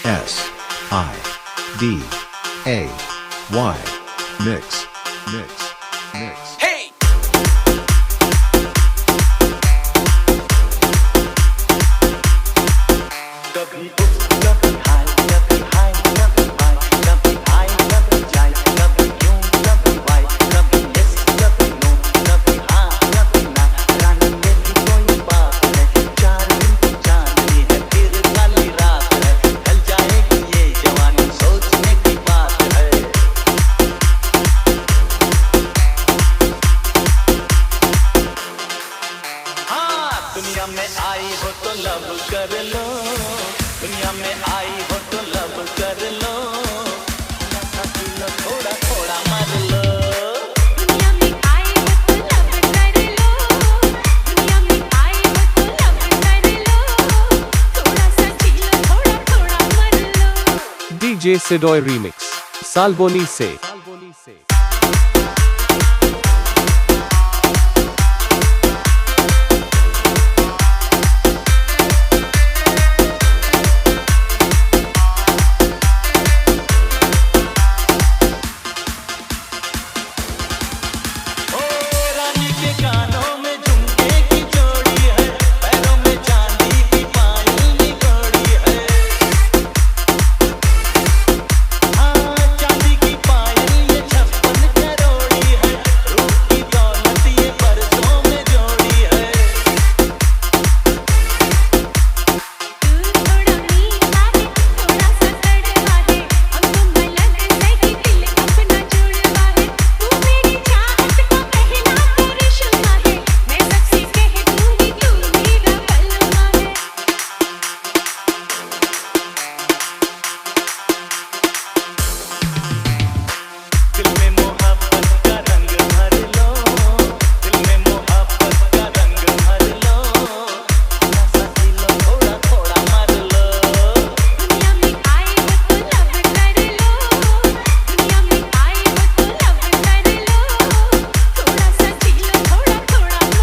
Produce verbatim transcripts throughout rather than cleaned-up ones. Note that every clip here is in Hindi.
S I D A Y. Mix, mix, mix. Hey! कभी उफ कभी हाय कभी हाय कभी बाय कभी हाय कभी जाय कभी यूं कभी वाय कभी यस कभी नो कभी हाँ कभी ना रानी मेरी कोई बात है चार दिन की चांदनी है फिर काली रात है ढल जाएगी ये जवानी सोचने की बात है हाँ दुनिया में आई हो तो लव कर लो दुनिया में आई हो तो लब कर लो थोड़ा थोड़ा मर लो दुनिया में आई हो तो लब कर लो दुनिया में आई हो तो लब कर लो थोड़ा सा जी लो थोड़ा थोड़ा मर लो। डीजे सिडोय रीमिक्स साल्बोनी से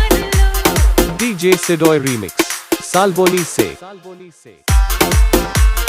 डीजे सिडोय रीमिक्स साल्बोनी से